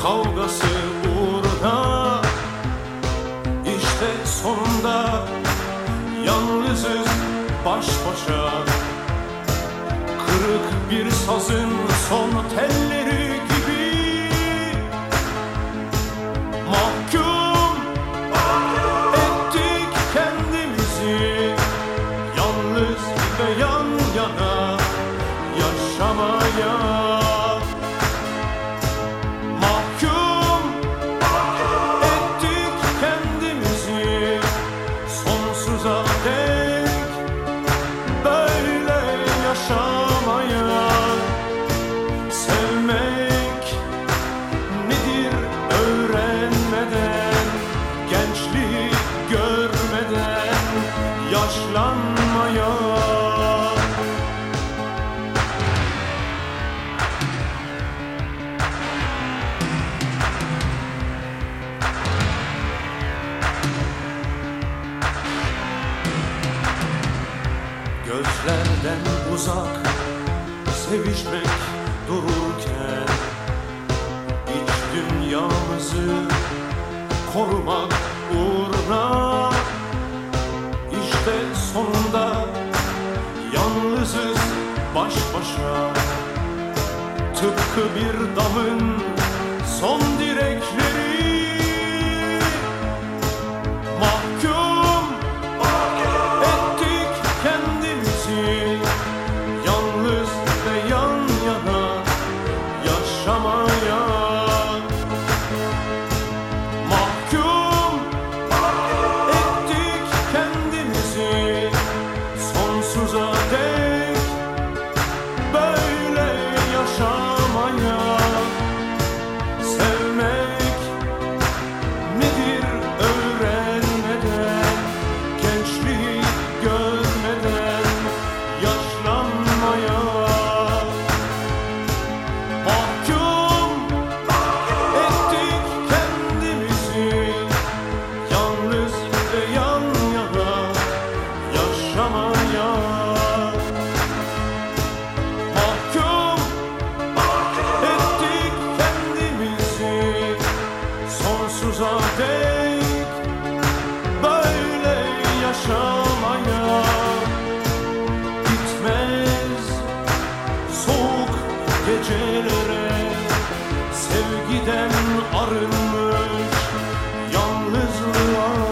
kavgası uğruna, işte sonunda yalnızız baş başa. Kırık bir sazın son telleri gibi mahkum ettik kendimizi, yalnız ve yan yana yaşamaya. Mahkum ettik kendimizi sonsuza dek böyle yaşamaya. Sevmek nedir öğrenmeden, gençliği görmeden yaşlanmaya. Gözlerden uzak sevişmek dururken, iç dünyamızı korumak uğruna, işte sonunda yalnızız baş başa. Tıpkı bir damın son direkleri mahkum ettik kendimizi, yalnız ve yan yana yaşamaya. Mahkum ettik kendimizi sonsuza dek böyle yaşamaya. Sevmek nedir öğrenmeden, gençliği görmeden yaşlanmaya. Mahkum ettik kendimizi, yalnız ve yan yana yaşamaya. Mahkum ettik kendimizi sonsuza dek böyle yaşamaya. Gitmez soğuk gecelere, sevgiden arınmış yalnızlığa.